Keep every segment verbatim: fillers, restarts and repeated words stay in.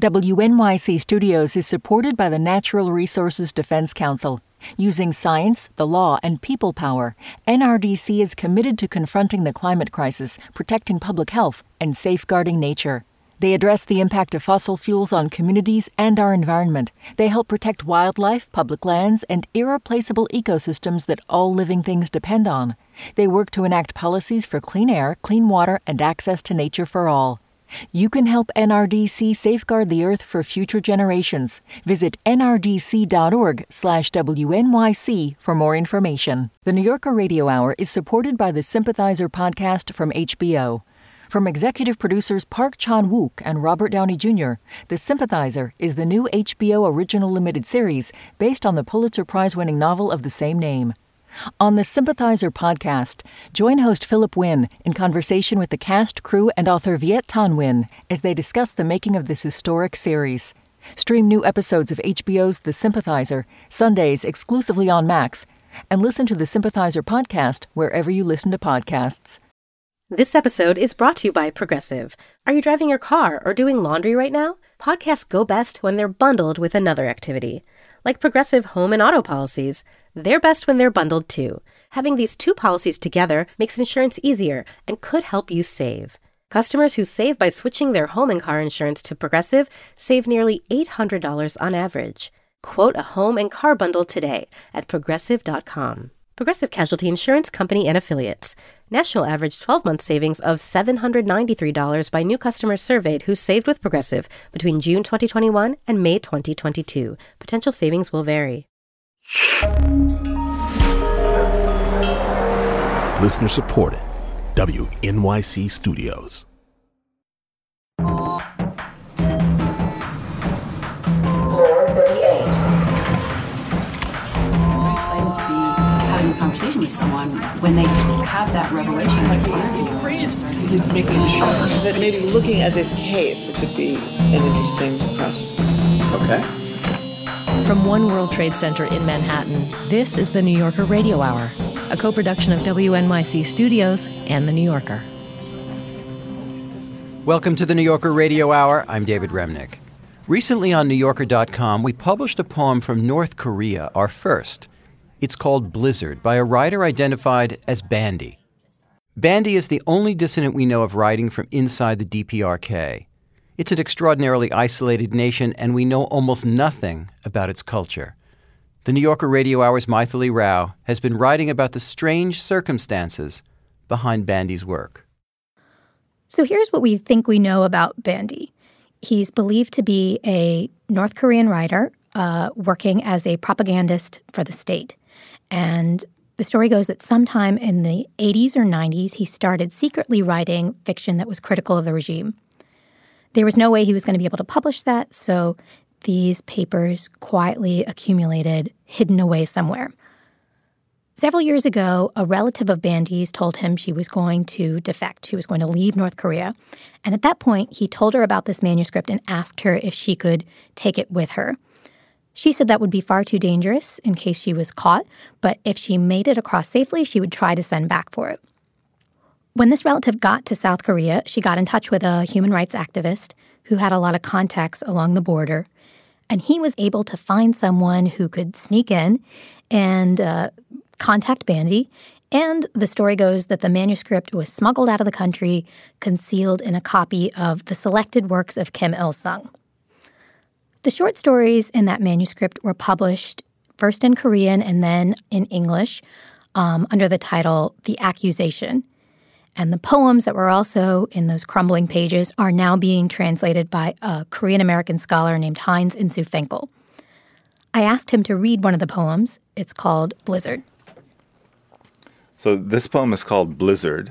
W N Y C Studios is supported by the Natural Resources Defense Council. Using science, the law, and people power, N R D C is committed to confronting the climate crisis, protecting public health, and safeguarding nature. They address the impact of fossil fuels on communities and our environment. They help protect wildlife, public lands, and irreplaceable ecosystems that all living things depend on. They work to enact policies for clean air, clean water, and access to nature for all. You can help N R D C safeguard the Earth for future generations. Visit nrdc.org slash WNYC for more information. The New Yorker Radio Hour is supported by the Sympathizer podcast from H B O. From executive producers Park Chan-wook and Robert Downey Junior, The Sympathizer is the new H B O original limited series based on the Pulitzer Prize-winning novel of the same name. On the Sympathizer podcast, join host Philip Wynn in conversation with the cast, crew, and author Viet Thanh Nguyen as they discuss the making of this historic series. Stream new episodes of H B O's The Sympathizer, Sundays exclusively on Max, and listen to the Sympathizer podcast wherever you listen to podcasts. This episode is brought to you by Progressive. Are you driving your car or doing laundry right now? Podcasts go best when they're bundled with another activity. Like Progressive home and auto policies, they're best when they're bundled too. Having these two policies together makes insurance easier and could help you save. Customers who save by switching their home and car insurance to Progressive save nearly eight hundred dollars on average. Quote a home and car bundle today at progressive dot com. Progressive Casualty Insurance Company and Affiliates. National average twelve-month savings of seven hundred ninety-three dollars by new customers surveyed who saved with Progressive between June twenty twenty-one and May twenty twenty-two. Potential savings will vary. Listener supported. W N Y C Studios. Conversation with someone when they have that revelation like the just begins making sure that maybe looking at this case, it could be an interesting process piece. Okay. From One World Trade Center in Manhattan, this is the New Yorker Radio Hour, a co-production of W N Y C Studios and The New Yorker. Welcome to the New Yorker Radio Hour. I'm David Remnick. Recently on New Yorker dot com, we published a poem from North Korea, our first. It's called Blizzard, by a writer identified as Bandy. Bandy is the only dissident we know of writing from inside the D P R K. It's an extraordinarily isolated nation, and we know almost nothing about its culture. The New Yorker Radio Hour's Maithili Rao has been writing about the strange circumstances behind Bandy's work. So here's what we think we know about Bandy. He's believed to be a North Korean writer uh, working as a propagandist for the state. And the story goes that sometime in the eighties or nineties, he started secretly writing fiction that was critical of the regime. There was no way he was going to be able to publish that, so these papers quietly accumulated, hidden away somewhere. Several years ago, a relative of Bandy's told him she was going to defect. She was going to leave North Korea. And at that point, he told her about this manuscript and asked her if she could take it with her. She said that would be far too dangerous in case she was caught, but if she made it across safely, she would try to send back for it. When this relative got to South Korea, she got in touch with a human rights activist who had a lot of contacts along the border, and he was able to find someone who could sneak in and uh, contact Bandy, and the story goes that the manuscript was smuggled out of the country, concealed in a copy of the selected works of Kim Il-sung. The short stories in that manuscript were published first in Korean and then in English um, under the title The Accusation. And the poems that were also in those crumbling pages are now being translated by a Korean-American scholar named Heinz Insoo Finkel. I asked him to read one of the poems. It's called Blizzard. So this poem is called Blizzard.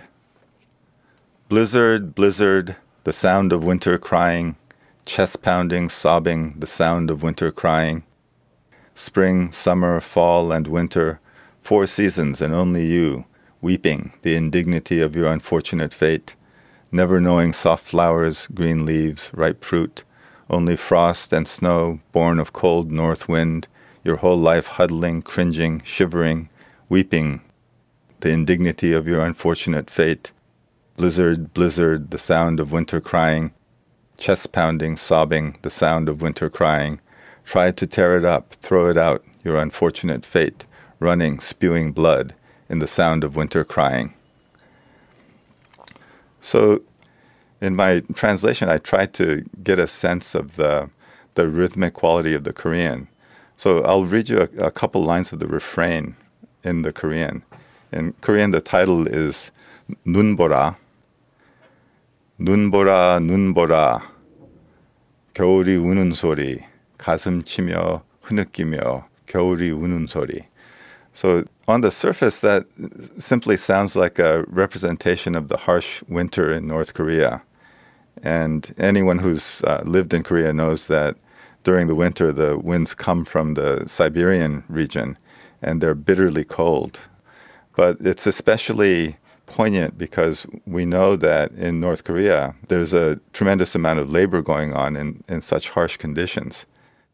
Blizzard, blizzard, the sound of winter crying, chest pounding, sobbing, the sound of winter crying. Spring, summer, fall, and winter, four seasons and only you, weeping the indignity of your unfortunate fate, never knowing soft flowers, green leaves, ripe fruit, only frost and snow, born of cold north wind, your whole life huddling, cringing, shivering, weeping the indignity of your unfortunate fate. Blizzard, blizzard, the sound of winter crying, chest pounding, sobbing, the sound of winter crying. Try to tear it up, throw it out, your unfortunate fate, running, spewing blood, in the sound of winter crying. So in my translation, I tried to get a sense of the, the rhythmic quality of the Korean. So I'll read you a, a couple lines of the refrain in the Korean. In Korean, the title is 눈 보라. 눈 보라, 눈 보라. 겨울이 우는 소리. 가슴 치며 흐느끼며 겨울이 우는 소리. So on the surface, that simply sounds like a representation of the harsh winter in North Korea. And anyone who's uh, lived in Korea knows that during the winter, the winds come from the Siberian region, and they're bitterly cold. But it's especially poignant because we know that in North Korea, there's a tremendous amount of labor going on in, in such harsh conditions.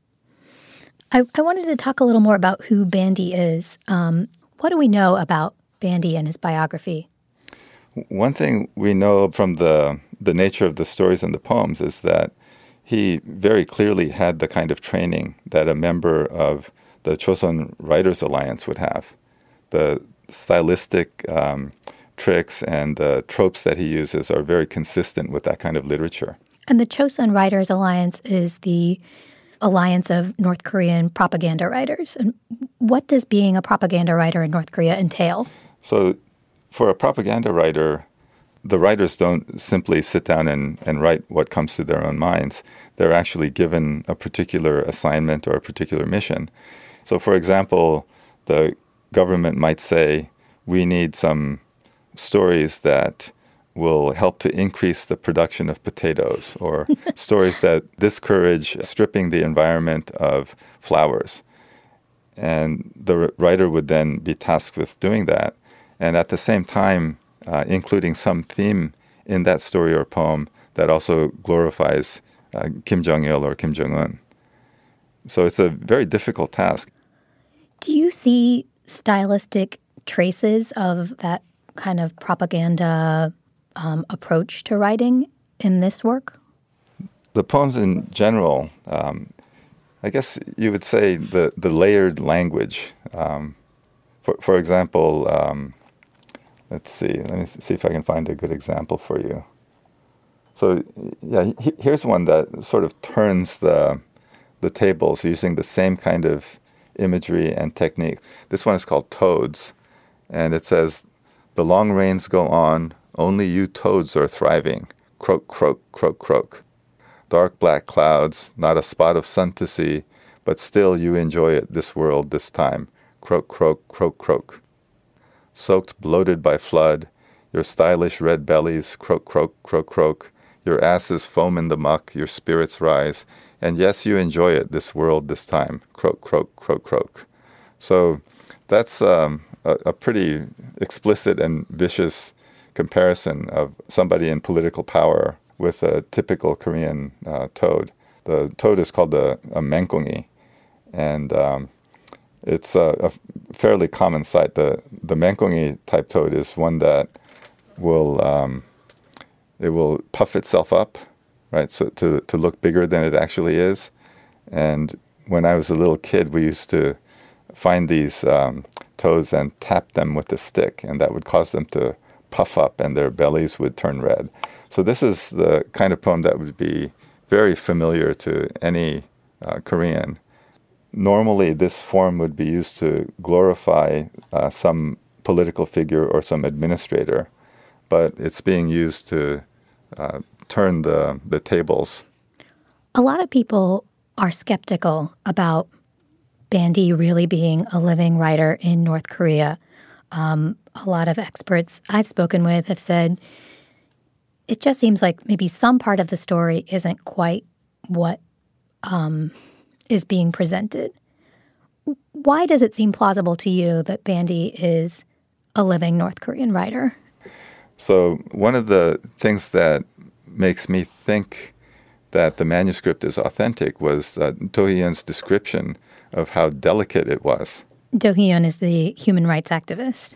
I, I wanted to talk a little more about who Bandy is. Um, what do we know about Bandy and his biography? One thing we know from the, the nature of the stories and the poems is that he very clearly had the kind of training that a member of the Chosun Writers Alliance would have. The stylistic um, tricks and the tropes that he uses are very consistent with that kind of literature. And the Chosun Writers Alliance is the alliance of North Korean propaganda writers. And what does being a propaganda writer in North Korea entail? So for a propaganda writer, the writers don't simply sit down and, and write what comes to their own minds. They're actually given a particular assignment or a particular mission. So for example, the government might say, we need some stories that will help to increase the production of potatoes, or stories that discourage stripping the environment of flowers. And the writer would then be tasked with doing that. And at the same time, uh, including some theme in that story or poem that also glorifies uh, Kim Jong-il or Kim Jong-un. So it's a very difficult task. Do you see stylistic traces of that kind of propaganda um, approach to writing in this work? The poems in general, um, I guess you would say the, the layered language. Um, for, for example, um, let's see, let me see if I can find a good example for you. So yeah, he, here's one that sort of turns the, the tables using the same kind of imagery and technique. This one is called Toads, and it says, the long rains go on, only you toads are thriving. Croak, croak, croak, croak. Dark black clouds, not a spot of sun to see, but still you enjoy it, this world, this time. Croak, croak, croak, croak. Soaked, bloated by flood, your stylish red bellies, croak, croak, croak, croak. Your asses foam in the muck, your spirits rise, and yes, you enjoy it, this world, this time. Croak, croak, croak, croak. So that's um, a, a pretty explicit and vicious comparison of somebody in political power with a typical Korean uh, toad. The toad is called the, a menkongi, and um, it's a, a fairly common sight. The the menkongi type toad is one that will um, it will puff itself up, right? So to to look bigger than it actually is. And when I was a little kid, we used to find these um, toads and tap them with a stick, and that would cause them to puff up, and their bellies would turn red. So this is the kind of poem that would be very familiar to any uh, Korean. Normally, this form would be used to glorify uh, some political figure or some administrator, but it's being used to uh, turn the, the tables. A lot of people are skeptical about Bandy really being a living writer in North Korea. Um, a lot of experts I've spoken with have said it just seems like maybe some part of the story isn't quite what um, is being presented. Why does it seem plausible to you that Bandy is a living North Korean writer? So one of the things that makes me think that the manuscript is authentic was uh, Do Hee-yeon's description of how delicate it was. Do Hee-yeon is the human rights activist.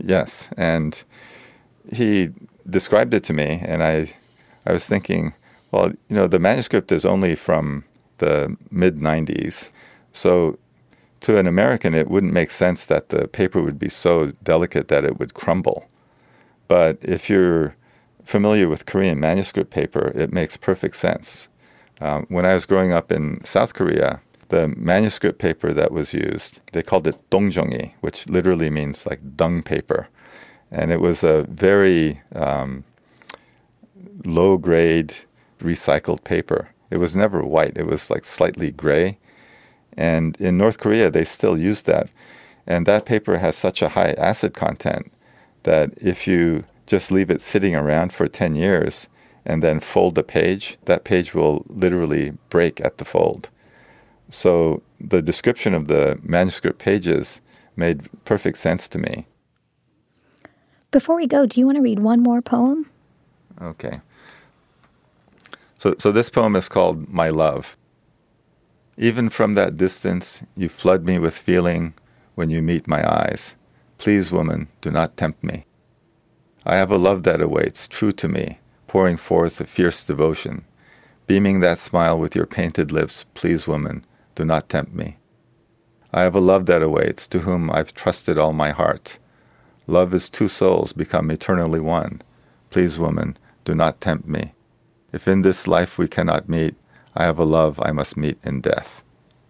Yes, and he described it to me, and I, I was thinking, Well, you know, the manuscript is only from the mid nineties. So to an American, it wouldn't make sense that the paper would be so delicate that it would crumble. But if you're familiar with Korean manuscript paper, it makes perfect sense. Um, when I was growing up in South Korea, the manuscript paper that was used, they called it dongjeongi, which literally means like dung paper. And it was a very um, low-grade recycled paper. It was never white. It was like slightly gray. And in North Korea, they still use that. And that paper has such a high acid content that if you just leave it sitting around for ten years and then fold the page, that page will literally break at the fold. So the description of the manuscript pages made perfect sense to me. Before we go, do you want to read one more poem? Okay. So, so this poem is called My Love. Even from that distance, you flood me with feeling when you meet my eyes. Please, woman, do not tempt me. I have a love that awaits, true to me, pouring forth a fierce devotion. Beaming that smile with your painted lips, please, woman, do not tempt me. I have a love that awaits, to whom I've trusted all my heart. Love is two souls become eternally one. Please, woman, do not tempt me. If in this life we cannot meet, I have a love I must meet in death.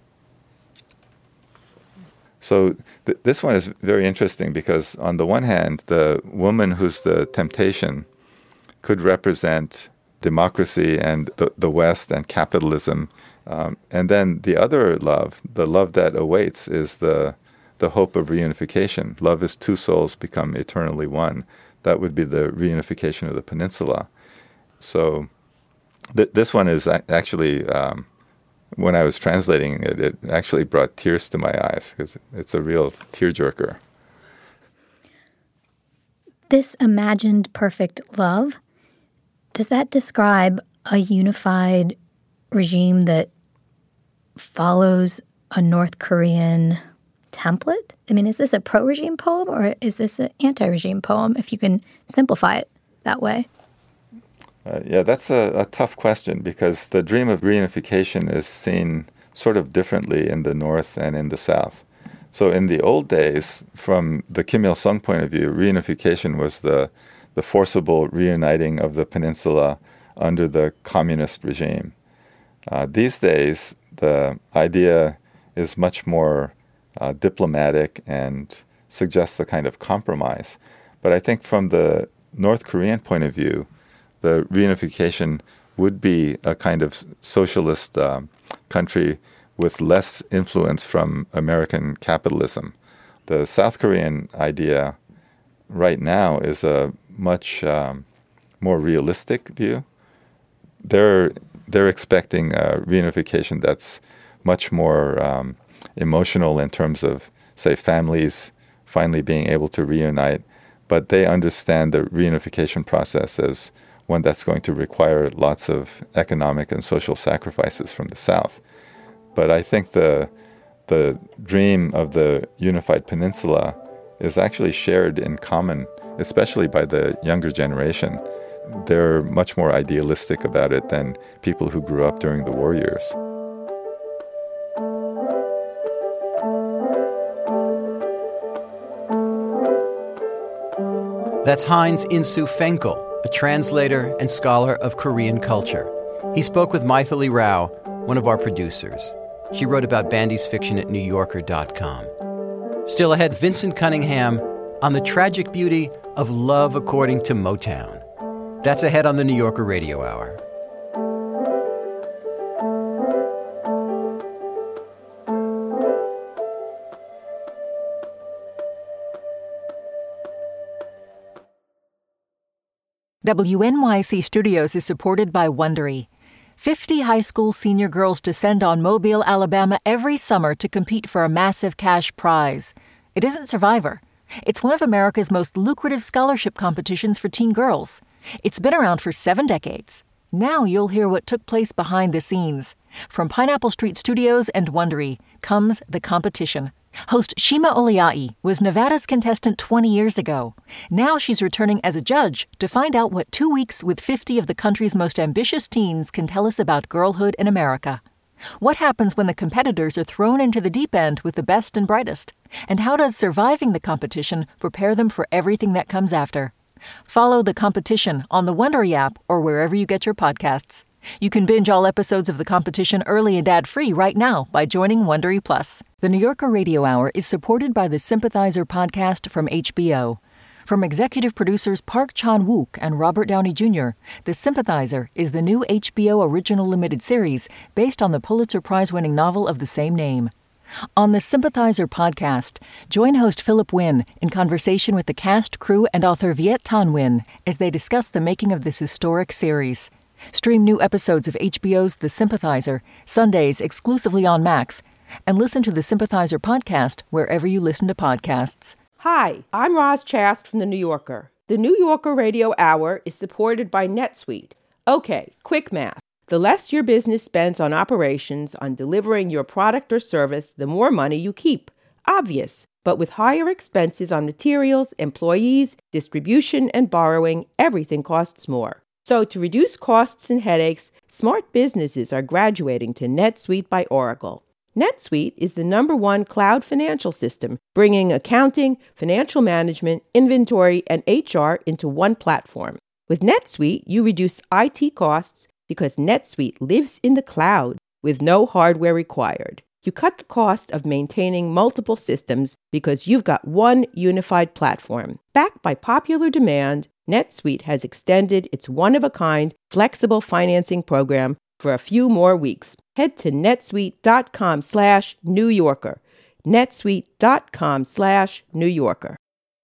So th- this one is very interesting because on the one hand, the woman who's the temptation could represent democracy and the, the West and capitalism. Um, and then the other love, the love that awaits, is the the hope of reunification. Love is two souls become eternally one. That would be the reunification of the peninsula. So th- this one is actually, um, when I was translating it, it actually brought tears to my eyes because it's a real tearjerker. This imagined perfect love, does that describe a unified regime that follows a North Korean template? I mean, is this a pro-regime poem or is this an anti-regime poem, if you can simplify it that way? Uh, yeah, that's a, a tough question because the dream of reunification is seen sort of differently in the North and in the South. So in the old days, from the Kim Il-sung point of view, reunification was the, the forcible reuniting of the peninsula under the communist regime. Uh, these days, the idea is much more uh, diplomatic and suggests a kind of compromise. But I think from the North Korean point of view, the reunification would be a kind of socialist uh, country with less influence from American capitalism. The South Korean idea right now is a much um, more realistic view. They're they're expecting a reunification that's much more um, emotional in terms of, say, families finally being able to reunite, but they understand the reunification process as one that's going to require lots of economic and social sacrifices from the South. But I think the the dream of the unified peninsula is actually shared in common, especially by the younger generation. They're much more idealistic about it than people who grew up during the war years. That's Heinz Insu Fenkel, a translator and scholar of Korean culture. He spoke with Maithili Rao, one of our producers. She wrote about Bandy's fiction at new yorker dot com. Still ahead, Vincent Cunningham on the tragic beauty of love according to Motown. That's ahead on the New Yorker Radio Hour. W N Y C Studios is supported by Wondery. Fifty high school senior girls descend on Mobile, Alabama every summer to compete for a massive cash prize. It isn't Survivor. It's one of America's most lucrative scholarship competitions for teen girls. It's been around for seven decades. Now you'll hear what took place behind the scenes. From Pineapple Street Studios and Wondery comes The Competition. Host Shima Oliai was Nevada's contestant twenty years ago. Now she's returning as a judge to find out what two weeks with fifty of the country's most ambitious teens can tell us about girlhood in America. What happens when the competitors are thrown into the deep end with the best and brightest? And how does surviving the competition prepare them for everything that comes after? Follow The Competition on the Wondery app or wherever you get your podcasts. You can binge all episodes of The Competition early and ad-free right now by joining Wondery Plus. The New Yorker Radio Hour is supported by the Sympathizer podcast from H B O. From executive producers Park Chan-wook and Robert Downey Junior, The Sympathizer is the new H B O original limited series based on the Pulitzer Prize-winning novel of the same name. On the Sympathizer podcast, join host Philip Wynn in conversation with the cast, crew, and author Viet Thanh Nguyen as they discuss the making of this historic series. Stream new episodes of H B O's The Sympathizer, Sundays exclusively on Max, and listen to The Sympathizer podcast wherever you listen to podcasts. Hi, I'm Roz Chast from The New Yorker. The New Yorker Radio Hour is supported by NetSuite. Okay, quick math. The less your business spends on operations, on delivering your product or service, the more money you keep. Obvious. But with higher expenses on materials, employees, distribution, and borrowing, everything costs more. So to reduce costs and headaches, smart businesses are graduating to NetSuite by Oracle. NetSuite is the number one cloud financial system, bringing accounting, financial management, inventory, and H R into one platform. With NetSuite, you reduce I T costs because NetSuite lives in the cloud with no hardware required. You cut the cost of maintaining multiple systems because you've got one unified platform. Backed by popular demand, NetSuite has extended its one-of-a-kind flexible financing program for a few more weeks. Head to netsuite.com slash New Yorker. netsuite.com slash New Yorker.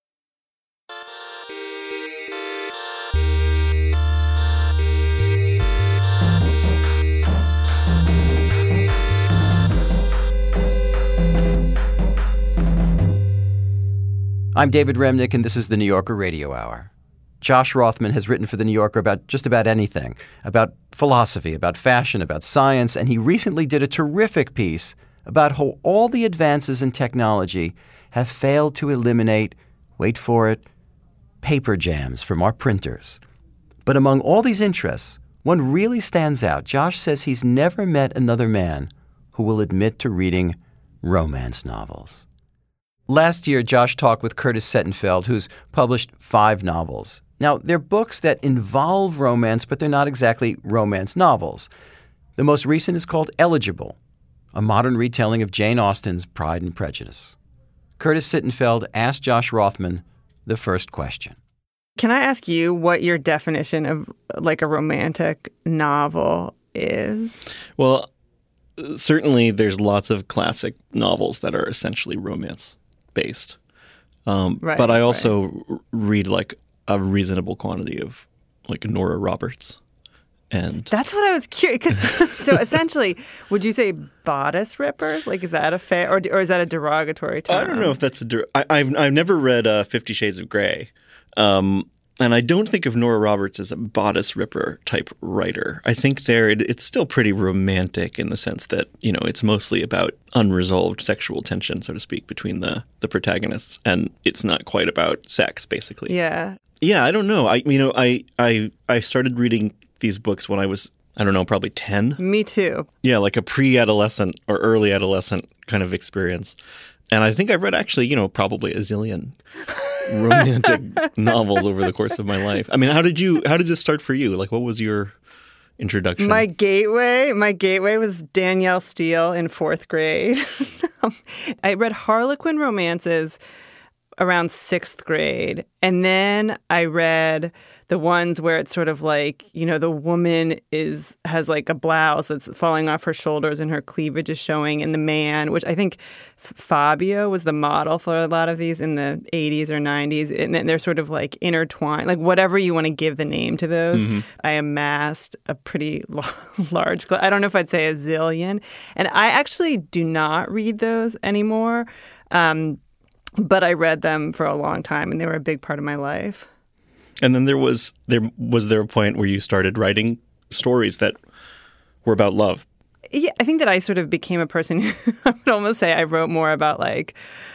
I'm David Remnick, and this is the New Yorker Radio Hour. Josh Rothman has written for The New Yorker about just about anything, about philosophy, about fashion, about science, and he recently did a terrific piece about how all the advances in technology have failed to eliminate, wait for it, paper jams from our printers. But among all these interests, one really stands out. Josh says he's never met another man who will admit to reading romance novels. Last year, Josh talked with Curtis Sittenfeld, who's published five novels. Now, they're books that involve romance, but they're not exactly romance novels. The most recent is called Eligible, a modern retelling of Jane Austen's Pride and Prejudice. Curtis Sittenfeld asked Josh Rothman the first question. Can I ask you what your definition of like a romantic novel is? Well, certainly there's lots of classic novels that are essentially romance-based. Um, right, but I also right. read like a reasonable quantity of like Nora Roberts. And that's what I was curious. Cause, so essentially, would you say bodice rippers? Like, is that a fair, or, or is that a derogatory term? I don't know if that's a. Der- I, I've I've never read uh, Fifty Shades of Grey, um, and I don't think of Nora Roberts as a bodice ripper type writer. I think there it, it's still pretty romantic in the sense that you know it's mostly about unresolved sexual tension, so to speak, between the the protagonists, and it's not quite about sex, basically. Yeah. Yeah, I don't know. I you know I I I started reading these books when I was, I don't know, probably ten. Me too. Yeah, like a pre-adolescent or early adolescent kind of experience. And I think I've read actually, you know, probably a zillion romantic novels over the course of my life. I mean, how did you, how did this start for you? Like, what was your introduction? My gateway, my gateway was Danielle Steele in fourth grade. I read Harlequin romances around sixth grade. And then I read the ones where it's sort of like, you know, the woman is has like a blouse that's falling off her shoulders and her cleavage is showing, and the man, which I think Fabio was the model for a lot of these in the eighties or nineties, and they're sort of like intertwined, like whatever you want to give the name to those. Mm-hmm. I amassed a pretty large, I don't know if I'd say a zillion, and I actually do not read those anymore, um, but I read them for a long time, and they were a big part of my life. And then there was there was there a point where you started writing stories that were about love? Yeah, I think that I sort of became a person who I would almost say I wrote more about like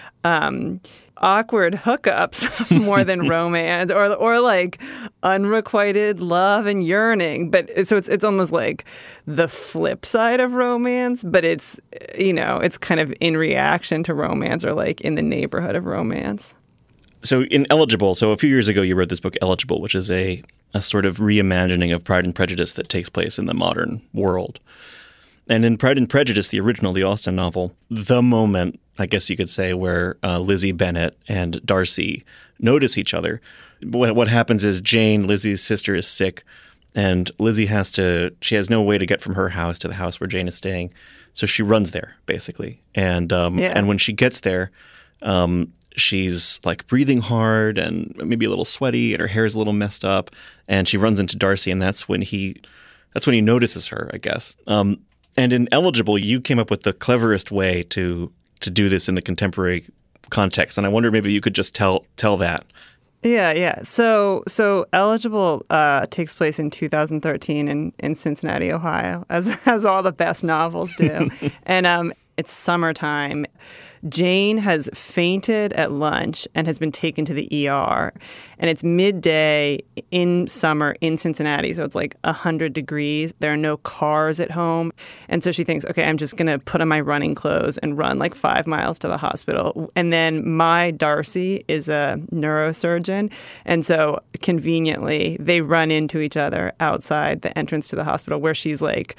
um, awkward hookups more than romance, or or like unrequited love and yearning. But so it's it's almost like the flip side of romance, but it's, you know, it's kind of in reaction to romance, or like in the neighborhood of romance. So in Eligible, so a few years ago you wrote this book Eligible, which is a, a sort of reimagining of Pride and Prejudice that takes place in the modern world. And in Pride and Prejudice, the original, the Austen novel, the moment, I guess you could say, where uh, Lizzie Bennet and Darcy notice each other, what, what happens is Jane, Lizzie's sister, is sick, and Lizzie has to, she has no way to get from her house to the house where Jane is staying. So she runs there, basically. And um, yeah. and when she gets there, um, she's like breathing hard and maybe a little sweaty, and her hair is a little messed up. And she runs into Darcy, and that's when he, that's when he notices her, I guess. Um, And in Eligible, you came up with the cleverest way to to do this in the contemporary context, and I wonder maybe you could just tell tell that. Yeah, yeah. So so Eligible uh, takes place in two thousand thirteen in, in Cincinnati, Ohio, as as all the best novels do, and um, it's summertime. Jane has fainted at lunch and has been taken to the E R. And it's midday in summer in Cincinnati, so it's like one hundred degrees. There are no cars at home. And so she thinks, okay, I'm just going to put on my running clothes and run like five miles to the hospital. And then my Darcy is a neurosurgeon. And so conveniently, they run into each other outside the entrance to the hospital, where she's like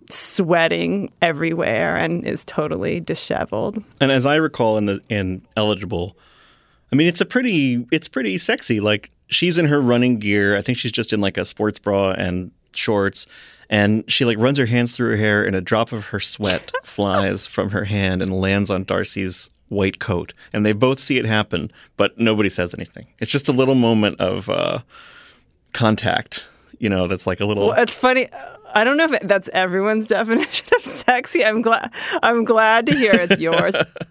sweating everywhere and is totally disheveled. And as I recall in the in Eligible, I mean, it's a pretty it's pretty sexy. Like, she's in her running gear. I think she's just in like a sports bra and shorts, and she like runs her hands through her hair, and a drop of her sweat flies from her hand and lands on Darcy's white coat. And they both see it happen, but nobody says anything. It's just a little moment of uh, contact. You know, that's like a little. Well, it's funny. I don't know if that's everyone's definition of sexy. I'm glad. I'm glad to hear it's yours.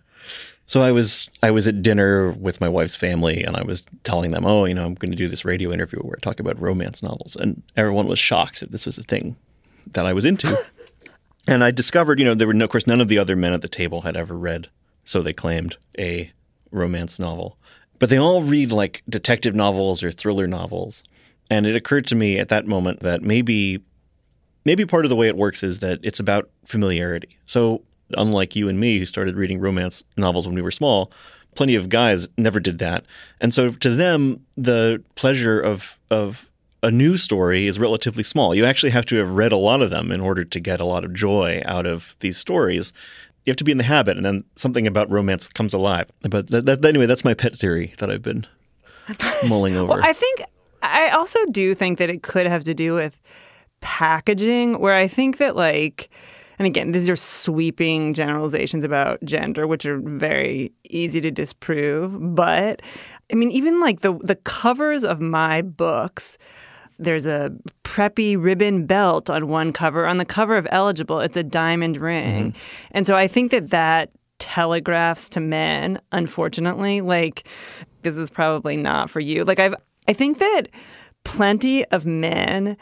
So I was I was at dinner with my wife's family, and I was telling them, oh, you know, I'm going to do this radio interview where I talk about romance novels, and everyone was shocked that this was a thing that I was into. And I discovered, you know, there were no, of course, none of the other men at the table had ever read, so they claimed, a romance novel, but they all read like detective novels or thriller novels. And it occurred to me at that moment that maybe maybe part of the way it works is that it's about familiarity. So unlike you and me, who started reading romance novels when we were small, plenty of guys never did that. And so to them, the pleasure of of a new story is relatively small. You actually have to have read a lot of them in order to get a lot of joy out of these stories. You have to be in the habit, and then something about romance comes alive. But that, that, anyway, that's my pet theory that I've been mulling over. Well, I think I also do think that it could have to do with packaging, where I think that, like, and again, these are sweeping generalizations about gender, which are very easy to disprove. But I mean, even like the the covers of my books, there's a preppy ribbon belt on one cover. On the cover of Eligible, it's a diamond ring. Mm-hmm. And so I think that that telegraphs to men, unfortunately, like, this is probably not for you. Like, I've I think that plenty of men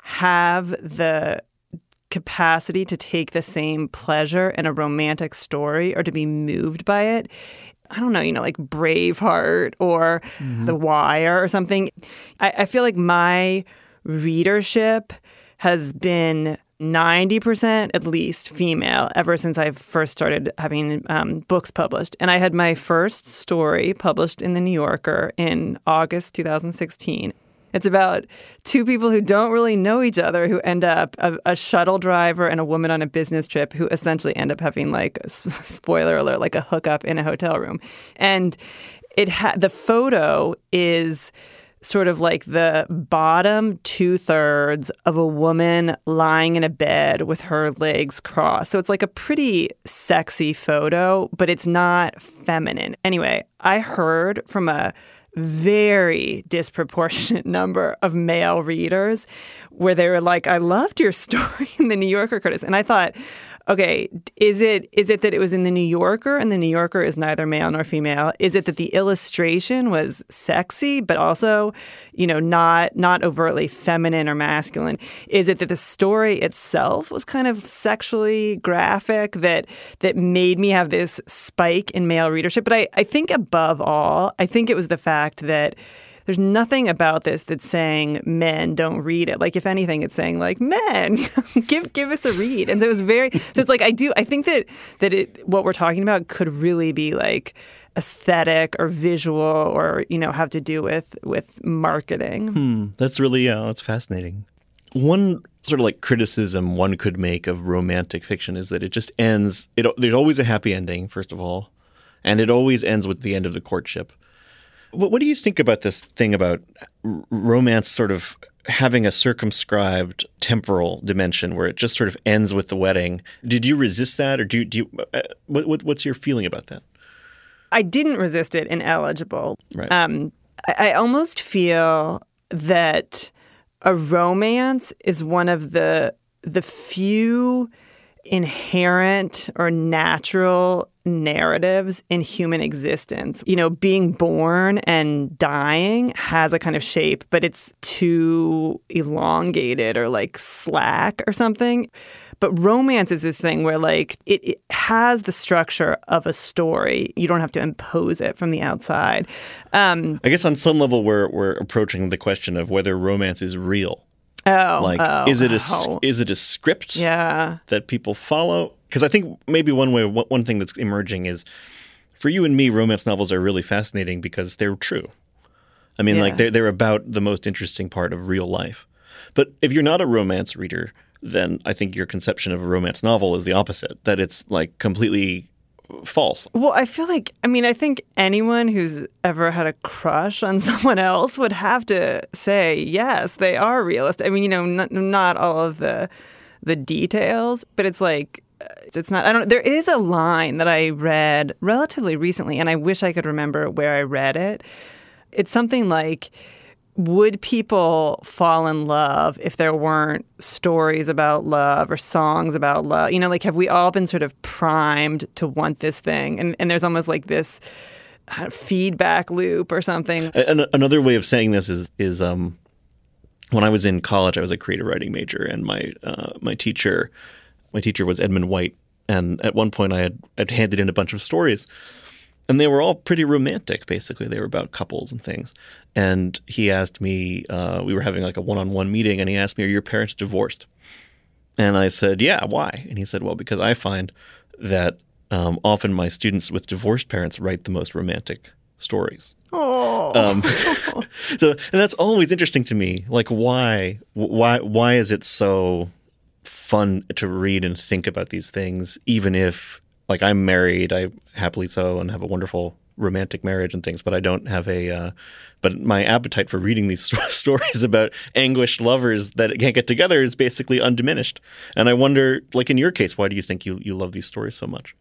have the capacity to take the same pleasure in a romantic story or to be moved by it. I don't know, you know, like Braveheart or mm-hmm. The Wire or something. I, I feel like my readership has been ninety percent at least female ever since I first started having um, books published. And I had my first story published in The New Yorker in August two thousand sixteen. It's about two people who don't really know each other, who end up a, a shuttle driver and a woman on a business trip, who essentially end up having, like, spoiler alert, like a hookup in a hotel room. And it ha- the photo is sort of like the bottom two thirds of a woman lying in a bed with her legs crossed. So it's like a pretty sexy photo, but it's not feminine. Anyway, I heard from a very disproportionate number of male readers where they were like, I loved your story in The New Yorker, Curtis. And I thought, okay, is it is it that it was in the New Yorker and the New Yorker is neither male nor female? Is it that the illustration was sexy but also, you know, not not overtly feminine or masculine? Is it that the story itself was kind of sexually graphic that that made me have this spike in male readership? But I, I think above all, I think it was the fact that there's nothing about this that's saying men don't read it. Like, if anything, it's saying, like, men, give give us a read. And so it was very, so it's like, I do, I think that that it, what we're talking about could really be like aesthetic or visual or, you know, have to do with, with marketing. Hmm. That's really, yeah, that's fascinating. One sort of like criticism one could make of romantic fiction is that it just ends, it, there's always a happy ending, first of all, and it always ends with the end of the courtship. What, what do you think about this thing about r- romance sort of having a circumscribed temporal dimension where it just sort of ends with the wedding? Did you resist that, or do you, do you uh, what, what, what's your feeling about that? I didn't resist it in Eligible. Right. Um, I, I almost feel that a romance is one of the the few inherent or natural narratives in human existence. You know, being born and dying has a kind of shape, but it's too elongated or like slack or something. But romance is this thing where like it, it has the structure of a story. You don't have to impose it from the outside. Um, I guess on some level we're we're approaching the question of whether romance is real. Oh, like oh, is it a oh. is it a script yeah. that people follow? Because I think maybe one way one thing that's emerging is for you and me, romance novels are really fascinating because they're true. I mean, yeah. like they're they're about the most interesting part of real life. But if you're not a romance reader, then I think your conception of a romance novel is the opposite, that it's like completely false. Well, I feel like, I mean, I think anyone who's ever had a crush on someone else would have to say, yes, they are realistic. I mean, you know, not, not all of the the details, but it's like, it's not, I don't, there is a line that I read relatively recently, and I wish I could remember where I read it. It's something like, would people fall in love if there weren't stories about love or songs about love? You know, like, have we all been sort of primed to want this thing? And and there's almost like this feedback loop or something. An- another way of saying this is is um, when I was in college, I was a creative writing major, and my uh, my teacher my teacher was Edmund White, and at one point I had, had handed in a bunch of stories. And they were all pretty romantic, basically. They were about couples and things. And he asked me, uh, we were having like a one-on-one meeting, and he asked me, are your parents divorced? And I said, yeah, why? And he said, well, because I find that um, often my students with divorced parents write the most romantic stories. Oh. Um, so, and that's always interesting to me. Like, why, why, why is it so fun to read and think about these things, even if, like, I'm married, I happily so, and have a wonderful romantic marriage and things, but I don't have a, uh, but my appetite for reading these st- stories about anguished lovers that can't get together is basically undiminished. And I wonder, like in your case, why do you think you, you love these stories so much?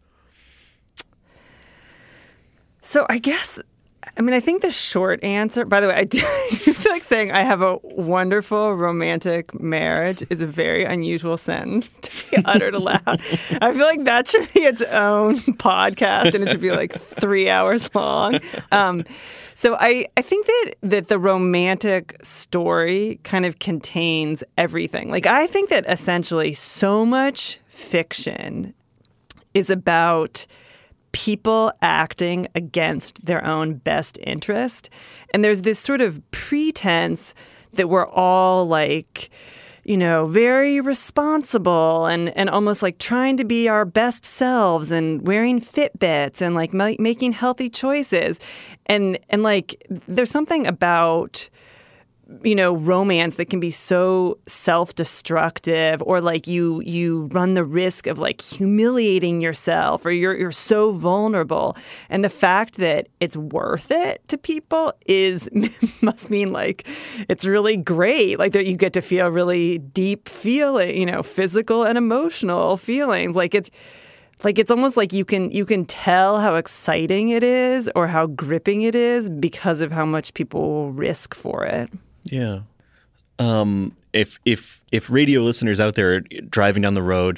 So I guess, I mean, I think the short answer, by the way, I do feel like saying I have a wonderful romantic marriage is a very unusual sentence to be uttered aloud. I feel like that should be its own podcast, and it should be like three hours long. Um, so I, I think that, that the romantic story kind of contains everything. Like, I think that essentially so much fiction is about people acting against their own best interest. And there's this sort of pretense that we're all like, you know, very responsible and, and almost like trying to be our best selves and wearing Fitbits and like ma- making healthy choices. And, and like, there's something about, you know, romance that can be so self-destructive, or like you you run the risk of like humiliating yourself, or you're you're so vulnerable. And the fact that it's worth it to people is must mean like it's really great. Like that you get to feel really deep feeling, you know, physical and emotional feelings. Like it's Like it's almost like you can you can tell how exciting it is or how gripping it is because of how much people will risk for it. Yeah. Um, if if if radio listeners out there driving down the road,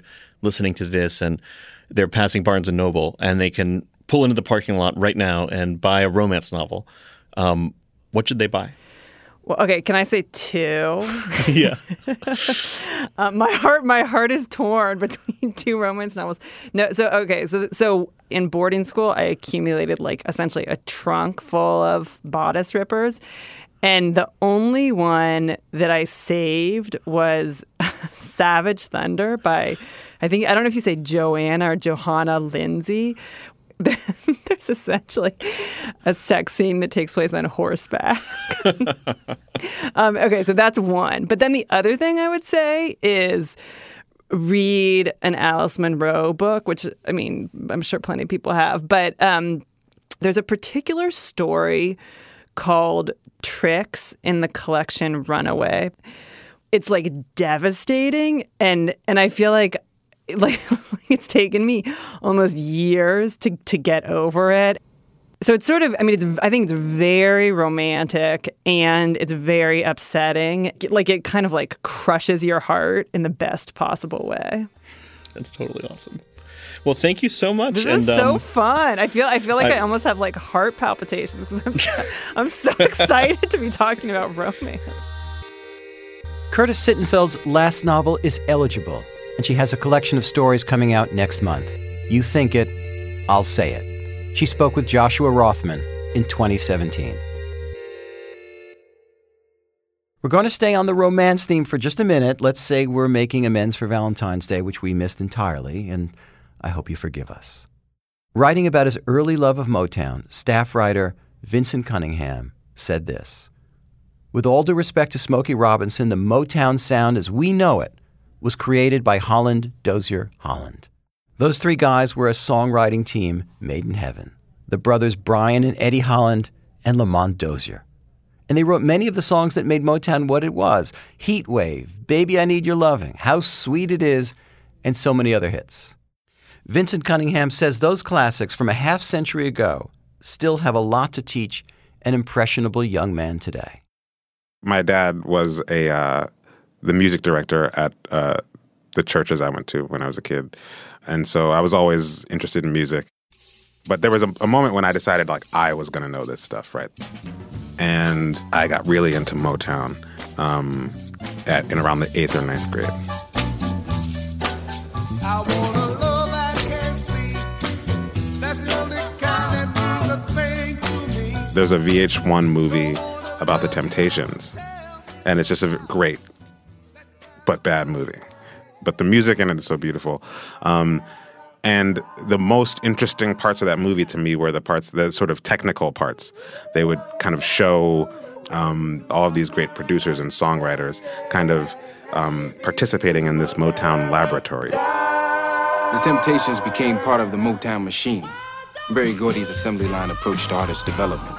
listening to this and they're passing Barnes and Noble and they can pull into the parking lot right now and buy a romance novel, um, what should they buy? Well, okay, can I say two? Yeah. uh, my heart, my heart is torn between two romance novels. No, so okay, so so in boarding school, I accumulated like essentially a trunk full of bodice rippers, and the only one that I saved was Savage Thunder by, I think I don't know if you say Joanna or Johanna Lindsay. There's essentially a sex scene that takes place on horseback. um, okay, so that's one. But then the other thing I would say is read an Alice Munro book, which, I mean, I'm sure plenty of people have. But um, there's a particular story called Tricks in the collection Runaway. It's like devastating. And, and I feel like Like it's taken me almost years to to get over it. So it's sort of, I mean, it's I think it's very romantic and it's very upsetting. Like it kind of like crushes your heart in the best possible way. That's totally awesome. Well, thank you so much. This and, is so um, fun. I feel I feel like I, I almost have like heart palpitations because I'm so, I'm so excited to be talking about romance. Curtis Sittenfeld's last novel is Eligible, and she has a collection of stories coming out next month. You think it, I'll say it. She spoke with Joshua Rothman in twenty seventeen. We're going to stay on the romance theme for just a minute. Let's say we're making amends for Valentine's Day, which we missed entirely, and I hope you forgive us. Writing about his early love of Motown, staff writer Vincent Cunningham said this: "With all due respect to Smokey Robinson, the Motown sound as we know it was created by Holland Dozier Holland. Those three guys were a songwriting team made in heaven. The brothers Brian and Eddie Holland and Lamont Dozier. And they wrote many of the songs that made Motown what it was. Heat Wave, Baby I Need Your Loving, How Sweet It Is, and so many other hits." Vincent Cunningham says those classics from a half century ago still have a lot to teach an impressionable young man today. My dad was a uh, the music director at uh, the churches I went to when I was a kid. And so I was always interested in music. But there was a, a moment when I decided, like, I was going to know this stuff, right? And I got really into Motown um, at in around the eighth or ninth grade. I wanna love I can't see. That's the only kind that means a thing to me. There's a V H one movie about the Temptations. And it's just a great but bad movie. But the music in it is so beautiful. Um, and the most interesting parts of that movie to me were the parts, the sort of technical parts. They would kind of show um, all of these great producers and songwriters kind of um, participating in this Motown laboratory. The Temptations became part of the Motown machine. Berry Gordy's assembly line approach to artist development.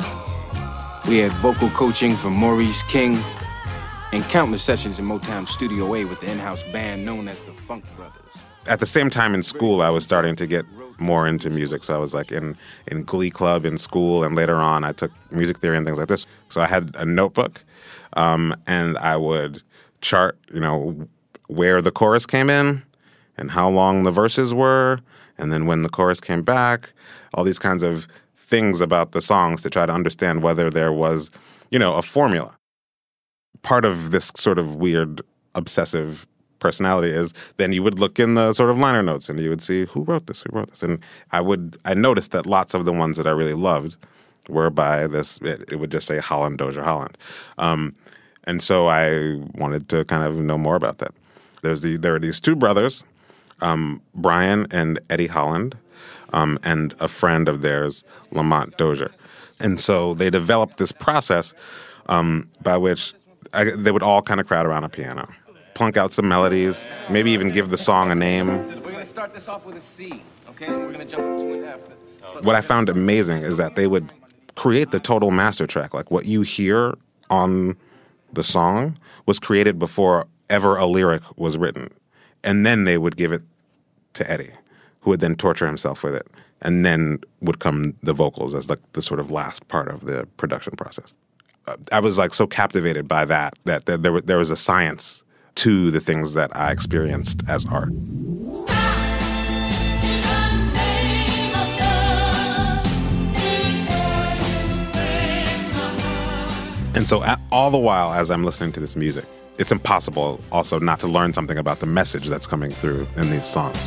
We had vocal coaching from Maurice King, and countless sessions in Motown Studio A with the in-house band known as the Funk Brothers. At the same time in school, I was starting to get more into music. So I was like in, in Glee Club in school, and later on I took music theory and things like this. So I had a notebook, um, and I would chart, you know, where the chorus came in and how long the verses were, and then when the chorus came back, all these kinds of things about the songs to try to understand whether there was, you know, a formula. Part of this sort of weird, obsessive personality is then you would look in the sort of liner notes and you would see who wrote this, who wrote this. And I would, I noticed that lots of the ones that I really loved were by this, it, it would just say Holland, Dozier, Holland. Um, and so I wanted to kind of know more about that. There's the, there are these two brothers, um, Brian and Eddie Holland, um, and a friend of theirs, Lamont Dozier. And so they developed this process um, by which I, they would all kind of crowd around a piano, plunk out some melodies, maybe even give the song a name. We're going to start this off with a C, okay? We're going to jump up to an F. What I found amazing is that they would create the total master track. Like what you hear on the song was created before ever a lyric was written. And then they would give it to Eddie, who would then torture himself with it. And then would come the vocals as like the sort of last part of the production process. I was like so captivated by that, that there, there was a science to the things that I experienced as art. And so at, all the while as I'm listening to this music, it's impossible also not to learn something about the message that's coming through in these songs.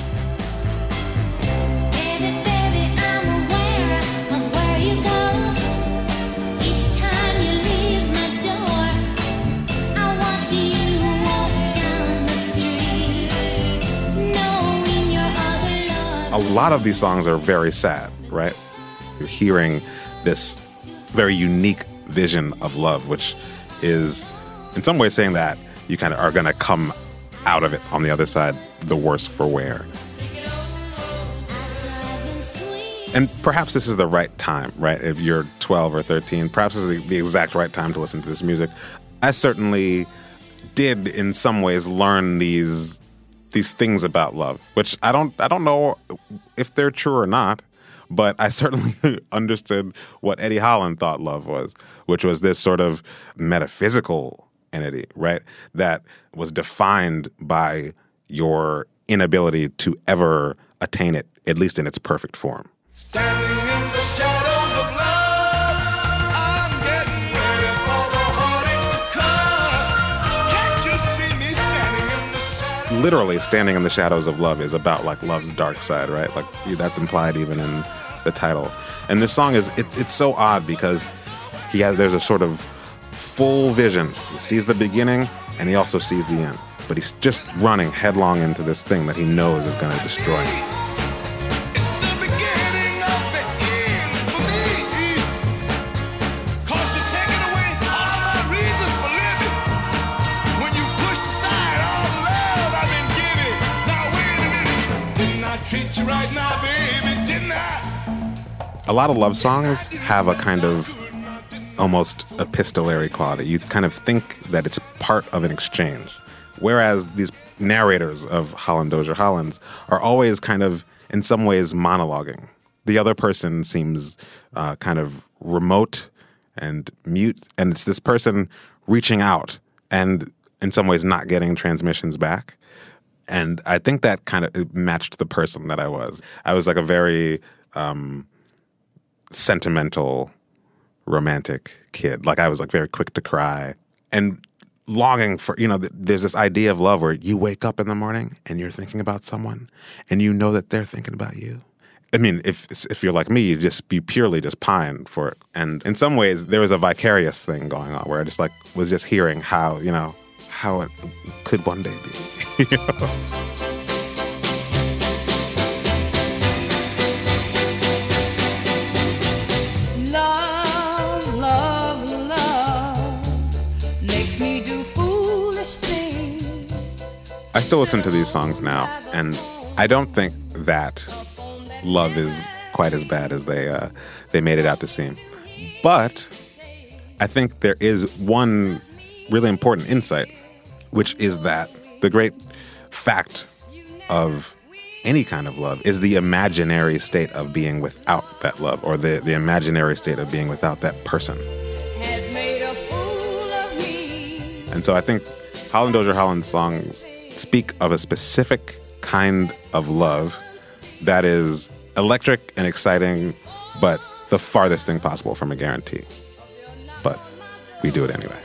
A lot of these songs are very sad, right? You're hearing this very unique vision of love, which is in some ways saying that you kind of are going to come out of it on the other side the worse for wear. And perhaps this is the right time, right? If you're twelve or thirteen, perhaps this is the exact right time to listen to this music. I certainly did in some ways learn these these things about love, which I don't I don't know if they're true or not, but I certainly understood what Eddie Holland thought love was, which was this sort of metaphysical entity, right? That was defined by your inability to ever attain it, at least in its perfect form. Standing in the shadows of love, I'm getting ready for the heartaches to come. Can't you see me standing in the shadows? Literally, standing in the shadows of love is about like love's dark side, right? Like that's implied even in the title. And this song is it's it's so odd because he has there's a sort of full vision. He sees the beginning and he also sees the end, but he's just running headlong into this thing that he knows is going to destroy him. Treat you right now, baby, didn't I? A lot of love songs have a kind of almost epistolary quality. You kind of think that it's part of an exchange. Whereas these narrators of Holland Dozier Holland's are always kind of, in some ways, monologuing. The other person seems uh, kind of remote and mute, and it's this person reaching out and, in some ways, not getting transmissions back. And I think that kind of matched the person that I was. I was like a very um, sentimental, romantic kid. Like I was like very quick to cry and longing for, you know, th- there's this idea of love where you wake up in the morning and you're thinking about someone and you know that they're thinking about you. I mean, if if you're like me, you just be purely just pine for it. And in some ways, there was a vicarious thing going on where I just like was just hearing how, you know, how it could one day be. You know? Love, love, love makes me do foolish things. I still listen to these songs now, and I don't think that love is quite as bad as they uh, they made it out to seem. But I think there is one really important insight, which is that the great fact of any kind of love is the imaginary state of being without that love, or the, the imaginary state of being without that person. Has made a fool of me. And so I think Holland Dozier Holland's songs speak of a specific kind of love that is electric and exciting, but the farthest thing possible from a guarantee. But we do it anyway.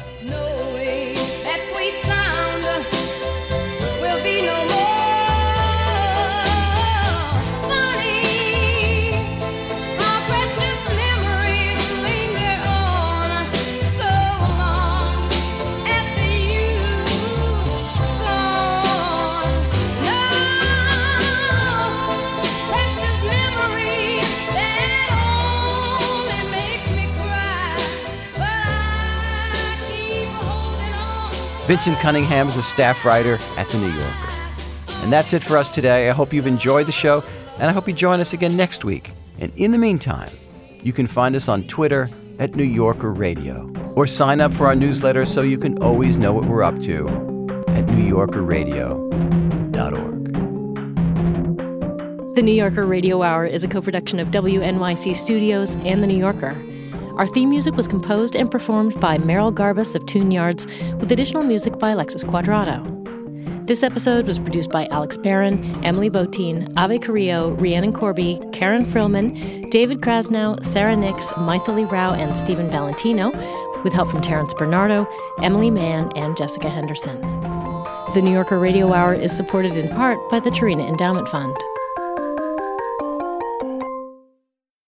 Vincent Cunningham is a staff writer at The New Yorker. And that's it for us today. I hope you've enjoyed the show, and I hope you join us again next week. And in the meantime, you can find us on Twitter at New Yorker Radio, or sign up for our newsletter so you can always know what we're up to at new yorker radio dot org. The New Yorker Radio Hour is a co-production of W N Y C Studios and The New Yorker. Our theme music was composed and performed by Merrill Garbus of Tune Yards, with additional music by Alexis Quadrado. This episode was produced by Alex Barron, Emily Botein, Ave Carrillo, Rhiannon Corby, Karen Frillman, David Krasnow, Sarah Nix, Maithili Rao, and Stephen Valentino, with help from Terrence Bernardo, Emily Mann, and Jessica Henderson. The New Yorker Radio Hour is supported in part by the Tarina Endowment Fund.